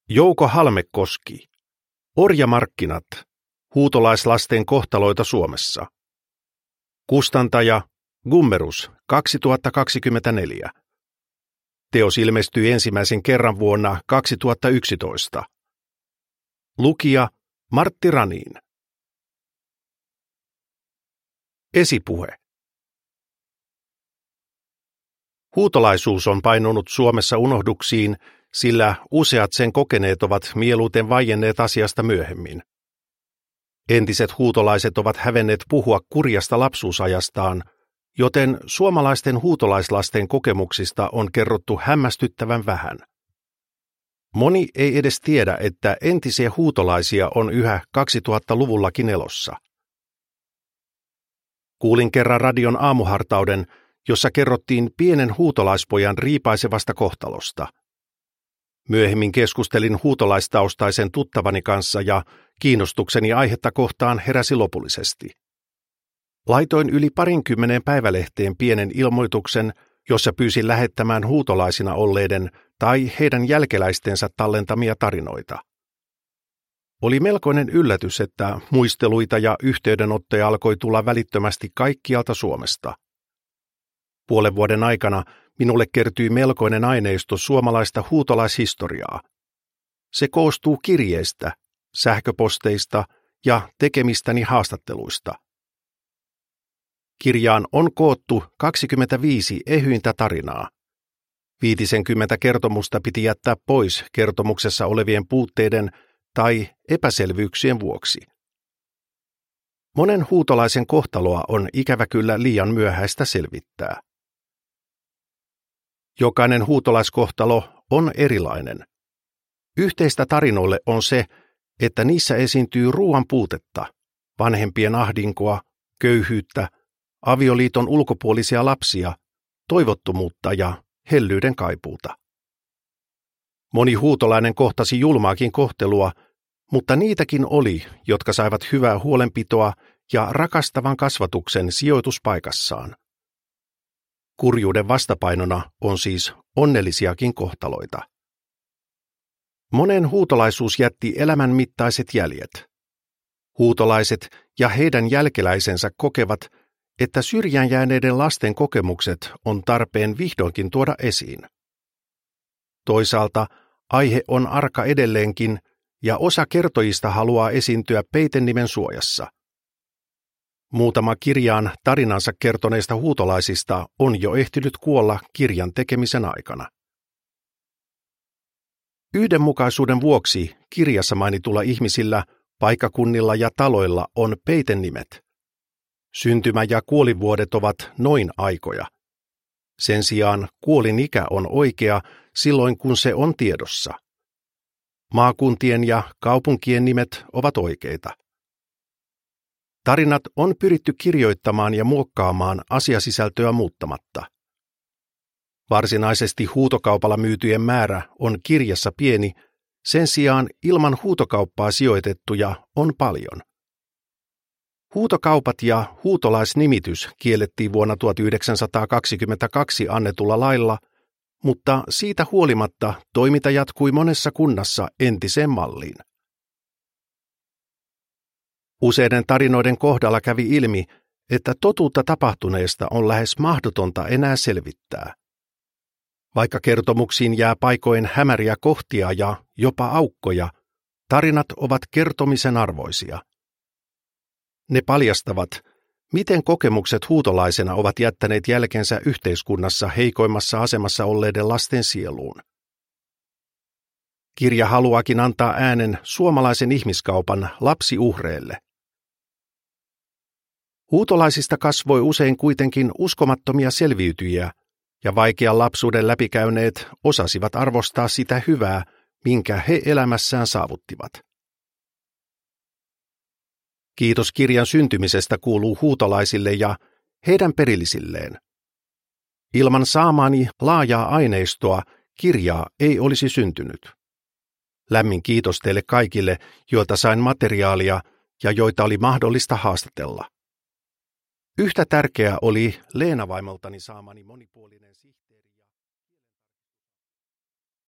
Jouko Halmekoski. Orjamarkkinat. Huutolaislasten kohtaloita Suomessa. Kustantaja Gummerus 2024. Teos ilmestyi ensimmäisen kerran vuonna 2011. Lukija Martti Raniin. Esipuhe. Huutolaisuus on painunut Suomessa unohduksiin, sillä useat sen kokeneet ovat mieluiten vaienneet asiasta myöhemmin. Entiset huutolaiset ovat hävenneet puhua kurjasta lapsuusajastaan, joten suomalaisten huutolaislasten kokemuksista on kerrottu hämmästyttävän vähän. Moni ei edes tiedä, että entisiä huutolaisia on yhä 2000-luvullakin elossa. Kuulin kerran radion aamuhartauden, jossa kerrottiin pienen huutolaispojan riipaisevasta kohtalosta. Myöhemmin keskustelin huutolaistaustaisen tuttavani kanssa ja kiinnostukseni aihetta kohtaan heräsi lopullisesti. Laitoin yli 20 päivälehteen pienen ilmoituksen, jossa pyysin lähettämään huutolaisina olleiden tai heidän jälkeläistensä tallentamia tarinoita. Oli melkoinen yllätys, että muisteluita ja yhteydenottoja alkoi tulla välittömästi kaikkialta Suomesta. Puolen vuoden aikana minulle kertyi melkoinen aineisto suomalaista huutolaishistoriaa. Se koostuu kirjeistä, sähköposteista ja tekemistäni haastatteluista. Kirjaan on koottu 25 ehyintä tarinaa. 50 kertomusta piti jättää pois kertomuksessa olevien puutteiden tai epäselvyyksien vuoksi. Monen huutolaisen kohtaloa on ikävä kyllä liian myöhäistä selvittää. Jokainen huutolaiskohtalo on erilainen. Yhteistä tarinoille on se, että niissä esiintyy ruoan puutetta, vanhempien ahdinkoa, köyhyyttä, avioliiton ulkopuolisia lapsia, toivottomuutta ja hellyyden kaipuuta. Moni huutolainen kohtasi julmaakin kohtelua, mutta niitäkin oli, jotka saivat hyvää huolenpitoa ja rakastavan kasvatuksen sijoituspaikassaan. Kurjuuden vastapainona on siis onnellisiakin kohtaloita. Monen huutolaisuus jätti elämän mittaiset jäljet. Huutolaiset ja heidän jälkeläisensä kokevat, että syrjään jääneiden lasten kokemukset on tarpeen vihdoinkin tuoda esiin. Toisaalta aihe on arka edelleenkin, ja osa kertojista haluaa esiintyä peitenimen suojassa. Muutama kirjaan tarinansa kertoneista huutolaisista on jo ehtinyt kuolla kirjan tekemisen aikana. Yhdenmukaisuuden vuoksi kirjassa mainitulla ihmisillä, paikkakunnilla ja taloilla on peitenimet. Syntymä- ja kuolinvuodet ovat noin aikoja. Sen sijaan kuolinikä on oikea silloin, kun se on tiedossa. Maakuntien ja kaupunkien nimet ovat oikeita. Tarinat on pyritty kirjoittamaan ja muokkaamaan asiasisältöä muuttamatta. Varsinaisesti huutokaupalla myytyjen määrä on kirjassa pieni, sen sijaan ilman huutokauppaa sijoitettuja on paljon. Huutokaupat ja huutolaisnimitys kiellettiin vuonna 1922 annetulla lailla, mutta siitä huolimatta toiminta jatkui monessa kunnassa entiseen malliin. Useiden tarinoiden kohdalla kävi ilmi, että totuutta tapahtuneesta on lähes mahdotonta enää selvittää. Vaikka kertomuksiin jää paikoin hämäriä kohtia ja jopa aukkoja, tarinat ovat kertomisen arvoisia. Ne paljastavat, miten kokemukset huutolaisena ovat jättäneet jälkensä yhteiskunnassa heikoimmassa asemassa olleiden lasten sieluun. Kirja haluaakin antaa äänen suomalaisen ihmiskaupan lapsiuhreille. Huutolaisista kasvoi usein kuitenkin uskomattomia selviytyjiä, ja vaikean lapsuuden läpikäyneet osasivat arvostaa sitä hyvää, minkä he elämässään saavuttivat. Kiitos kirjan syntymisestä kuuluu huutolaisille ja heidän perillisilleen. Ilman saamaani laajaa aineistoa kirjaa ei olisi syntynyt. Lämmin kiitos teille kaikille, joilta sain materiaalia ja joita oli mahdollista haastatella. Yhtä tärkeää oli Leena-vaimoltani saamani monipuolinen sihteeri.